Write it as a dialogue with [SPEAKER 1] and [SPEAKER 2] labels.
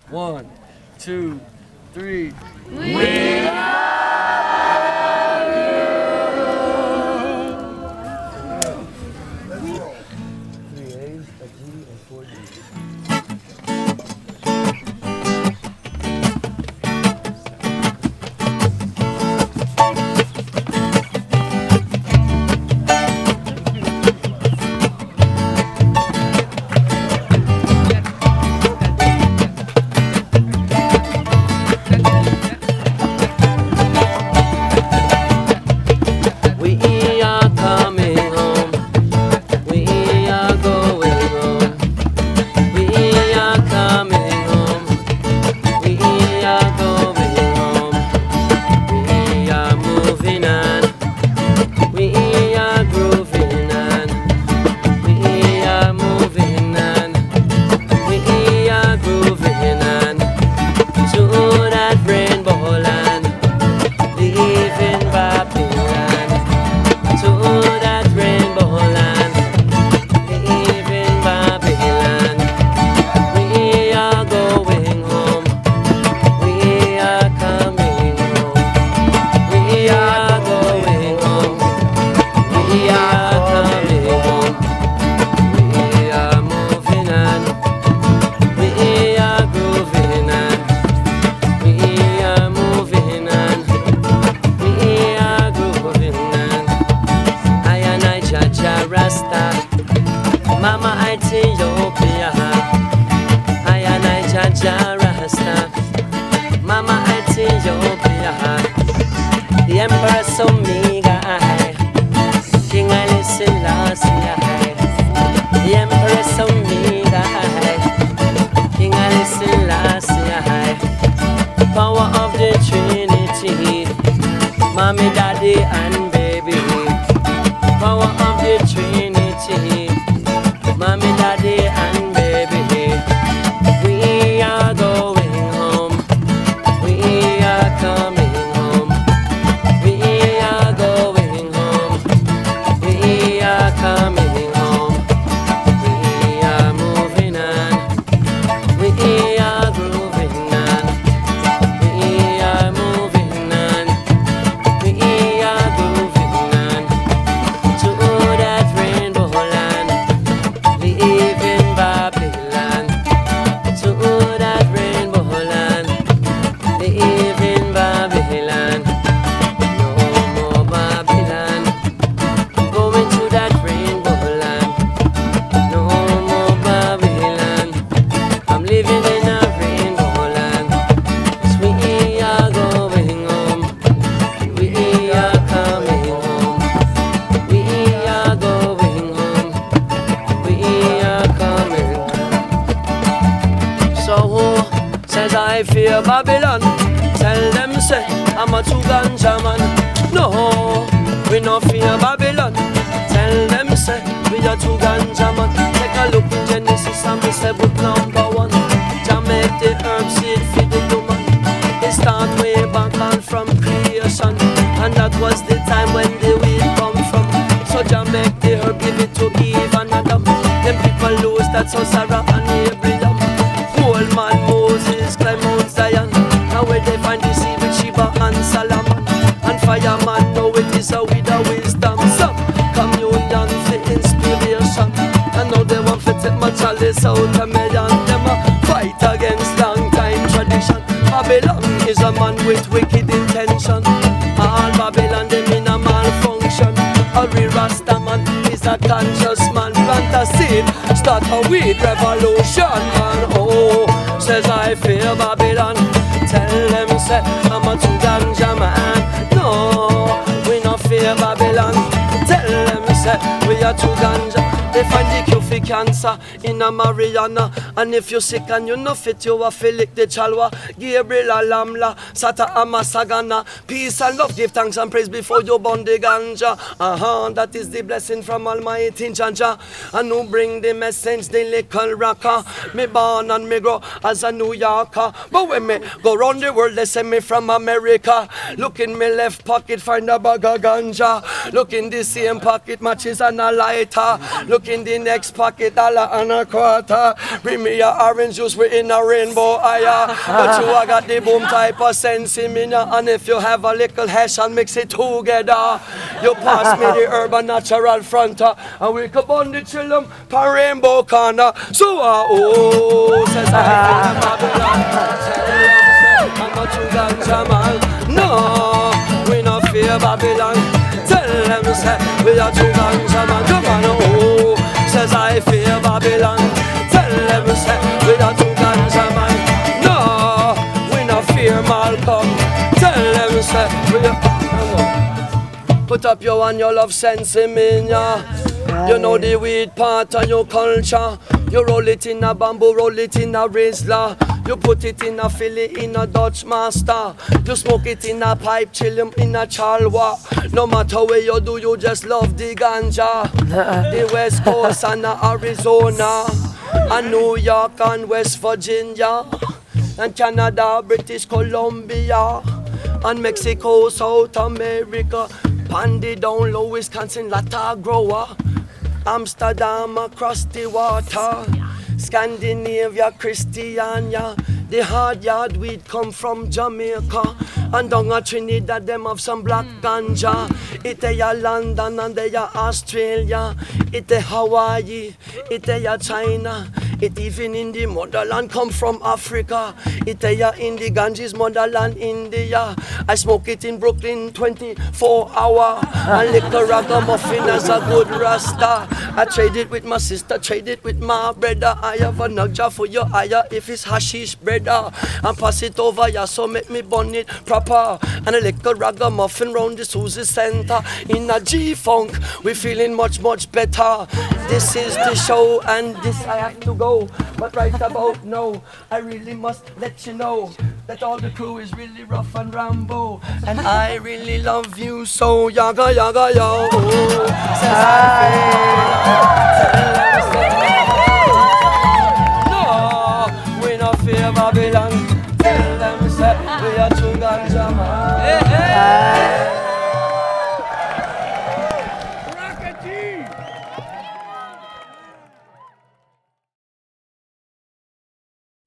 [SPEAKER 1] 1, 2, 3.
[SPEAKER 2] We revolution, man. Oh, says I fear Babylon. Tell them say I'm a too ganja man. No, we no fear Babylon. Tell them say we are too ganja. They find the cure for cancer in a Mariana. And if you're sick and you no fit, you a feel lick the chalwa. Gabriel Alamla, Sata Amasagana. Peace and love, give thanks and praise before you burn the ganja. That is the blessing from Almighty Janja. And who bring the message, the little rocker. Me born and me grow as a New Yorker. But when me go round the world, they send me from America. Look in me left pocket, find a bag of ganja. Look in the same pocket, matches and a lighter. Look in the next pocket. $1.25. Bring me a orange juice, we in a rainbow eye. But you I got the boom type of sense in me now. And if you have a little hash and mix it together, you pass me the urban natural fronter, and we come on the chillum per rainbow corner. So oh, says I Babylon. I'm not too ganja man. No, we not fear Babylon. Tell them say we are too ganja man. Come on, oh, says I fear Babylon. Tell them say we are too ganja man. No, we not fear Malcolm. Tell them say we are. Put up your one, your love sense in me, yeah. You know the weed part of your culture. You roll it in a bamboo, roll it in a Rizla. You put it in a Philly, in a Dutch Master. You smoke it in a pipe, chill in a Chalwa. No matter where you do, you just love the ganja. The West Coast and Arizona, and New York and West Virginia, and Canada, British Columbia, and Mexico, South America. Pandy down low, Wisconsin, Lata grower. Amsterdam across the water. Scandinavia, Christiania. The hard yard weed come from Jamaica. And down at Trinidad, them have some black ganja. It a London and they are Australia. It a Hawaii, it a China. It even in the motherland come from Africa. It a in the Ganges motherland, India. I smoke it in Brooklyn 24 hour. And little ragamuffin as a good rasta. I trade it with my sister, trade it with my brother. I have a nugja for your eye if it's hashish brother. And pass it over, yeah, so make me burn it proper. And a little ragamuffin round the Susie Center. In a G-Funk, we feeling much, much better. This is the show and this I have to go. But right about now, I really must let you know that all the crew is really rough and Rambo. And I really love you so, yaga yaga yo. Says I feel. No, we not fear Babylon. Tell them say we are true ganja man.